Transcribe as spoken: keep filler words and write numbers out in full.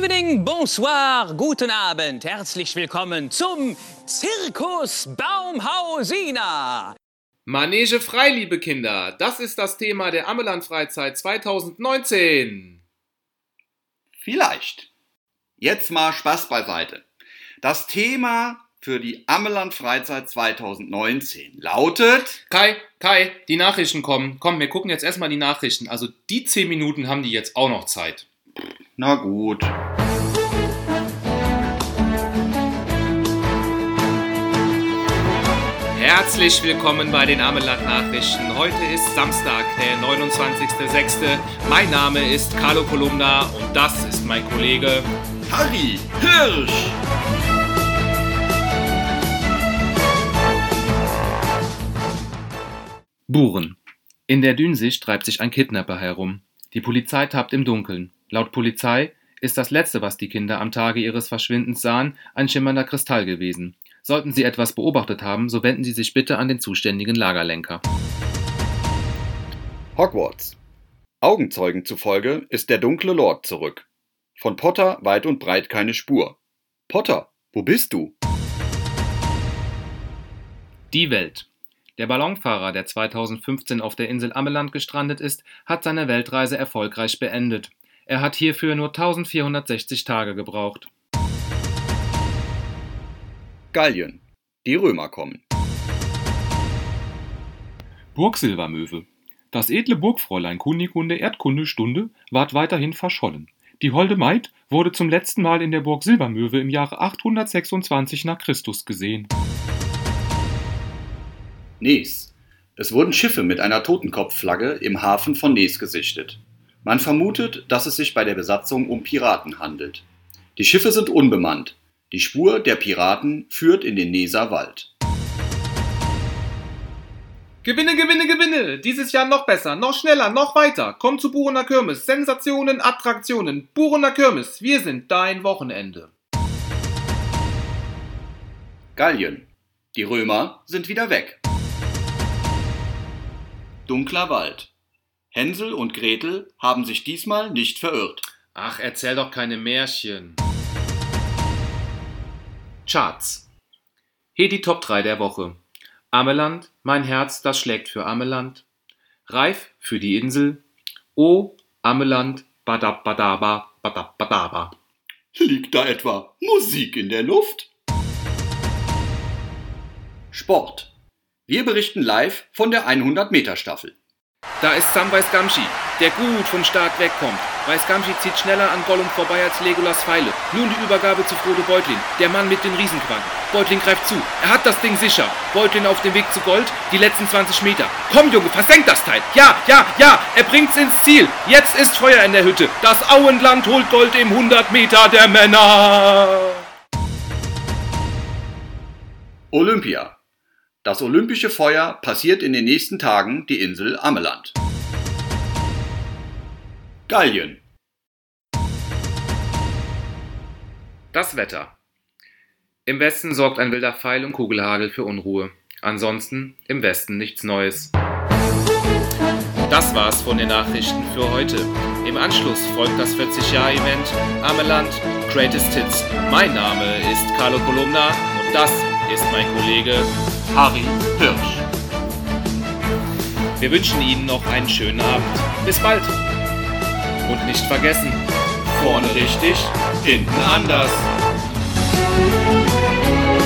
evening, bonsoir, guten Abend. Herzlich willkommen zum Zirkus Baumhausina. Manege frei, liebe Kinder. Das ist das Thema der Ameland-Freizeit zwanzig neunzehn. Vielleicht. Jetzt mal Spaß beiseite. Das Thema für die Ameland-Freizeit zwanzig neunzehn lautet... Kai, Kai, die Nachrichten kommen. Komm, wir gucken jetzt erstmal die Nachrichten. Also die zehn Minuten haben die jetzt auch noch Zeit. Na gut. Herzlich willkommen bei den Ameland-Nachrichten. Heute ist Samstag, der neunundzwanzigster sechster Mein Name ist Carlo Kolumna und das ist mein Kollege Harry Hirsch. Buren. In der Dünsicht treibt sich ein Kidnapper herum. Die Polizei tappt im Dunkeln. Laut Polizei ist das Letzte, was die Kinder am Tage ihres Verschwindens sahen, ein schimmernder Kristall gewesen. Sollten Sie etwas beobachtet haben, so wenden Sie sich bitte an den zuständigen Lagerlenker. Hogwarts. Augenzeugen zufolge ist der dunkle Lord zurück. Von Potter weit und breit keine Spur. Potter, wo bist du? Die Welt. Der Ballonfahrer, der zweitausendfünfzehn auf der Insel Ameland gestrandet ist, hat seine Weltreise erfolgreich beendet. Er hat hierfür nur eintausendvierhundertsechzig Tage gebraucht. Gallien. Die Römer kommen. Burg Silbermöwe. Das edle Burgfräulein Kunigunde Erdkundestunde ward weiterhin verschollen. Die holde Maid wurde zum letzten Mal in der Burg Silbermöwe im Jahre achthundertsechsundzwanzig nach Christus gesehen. Nees. Es wurden Schiffe mit einer Totenkopfflagge im Hafen von Nees gesichtet. Man vermutet, dass es sich bei der Besatzung um Piraten handelt. Die Schiffe sind unbemannt. Die Spur der Piraten führt in den Neeser Wald. Gewinne, Gewinne, Gewinne! Dieses Jahr noch besser, noch schneller, noch weiter. Komm zu Burener Kirmes. Sensationen, Attraktionen. Burener Kirmes, wir sind dein Wochenende. Gallien. Die Römer sind wieder weg. Dunkler Wald. Hänsel und Gretel haben sich diesmal nicht verirrt. Ach, erzähl doch keine Märchen. Charts. Hier die Top drei der Woche. Ameland, mein Herz, das schlägt für Ameland. Reif für die Insel. O, Ameland, badab badaba, badab badaba. Liegt da etwa Musik in der Luft? Sport. Wir berichten live von der hundert-Meter-Staffel. Da ist Sam Weißgamschi, der gut vom Start wegkommt. Weißgamschi zieht schneller an Gollum vorbei als Legolas Pfeile. Nun die Übergabe zu Frodo Beutlin, der Mann mit den Riesenquaden. Beutlin greift zu, er hat das Ding sicher. Beutlin auf dem Weg zu Gold, die letzten zwanzig Meter. Komm Junge, versenk das Teil. Ja, ja, ja, er bringt's ins Ziel. Jetzt ist Feuer in der Hütte. Das Auenland holt Gold im hundert Meter der Männer. Olympia. Das olympische Feuer passiert in den nächsten Tagen die Insel Ameland. Gallien. Das Wetter. Im Westen sorgt ein wilder Pfeil und Kugelhagel für Unruhe. Ansonsten im Westen nichts Neues. Das war's von den Nachrichten für heute. Im Anschluss folgt das vierzig-Jahr-Event Ameland Greatest Hits. Mein Name ist Carlo Kolumna und das ist mein Kollege Harry Hirsch. Wir wünschen Ihnen noch einen schönen Abend. Bis bald. Und nicht vergessen, Vorne richtig, hinten anders.